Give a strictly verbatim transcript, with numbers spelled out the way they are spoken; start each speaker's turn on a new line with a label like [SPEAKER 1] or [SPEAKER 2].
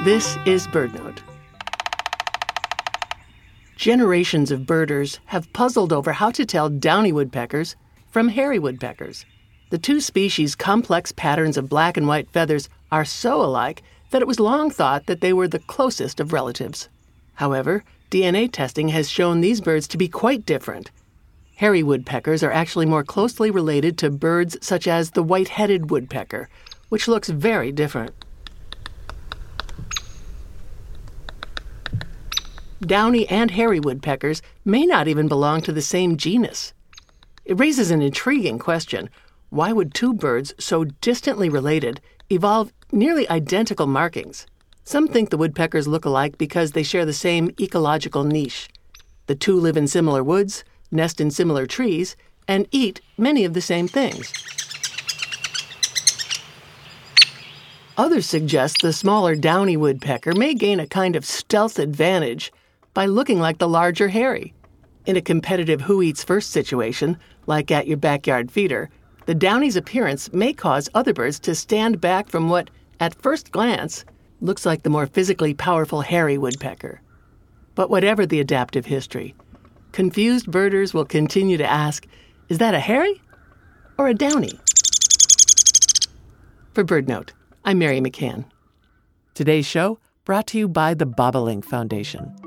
[SPEAKER 1] This is BirdNote. Generations of birders have puzzled over how to tell downy woodpeckers from hairy woodpeckers. The two species' complex patterns of black and white feathers are so alike that it was long thought that they were the closest of relatives. However, D N A testing has shown these birds to be quite different. Hairy woodpeckers are actually more closely related to birds such as the white-headed woodpecker, which looks very different. Downy and hairy woodpeckers may not even belong to the same genus. It raises an intriguing question. Why would two birds so distantly related evolve nearly identical markings? Some think the woodpeckers look alike because they share the same ecological niche. The two live in similar woods, nest in similar trees, and eat many of the same things. Others suggest the smaller downy woodpecker may gain a kind of stealth advantage by looking like the larger hairy. In a competitive who eats first situation, like at your backyard feeder, the downy's appearance may cause other birds to stand back from what, at first glance, looks like the more physically powerful hairy woodpecker. But whatever the adaptive history, confused birders will continue to ask, is that a hairy or a downy? For BirdNote, I'm Mary McCann. Today's show brought to you by the Bobolink Foundation.